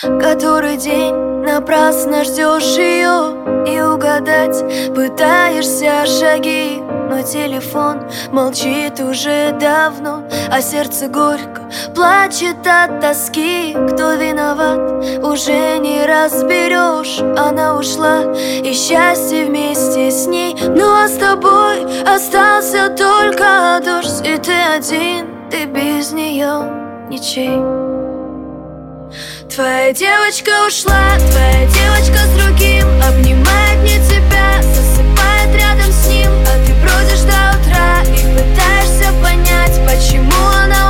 который день напрасно ждешь ее, и угадать пытаешься шаги, но телефон молчит уже давно, а сердце горько плачет от тоски. Кто виноват, уже не разберешь. Она ушла, и счастье вместе с ней. Ну а с тобой остался только дождь, и ты один, ты без нее ничей. Твоя девочка ушла, твоя девочка с другим, обнимает не тебя, засыпает рядом с ним, а ты бродишь до утра и пытаешься понять, почему она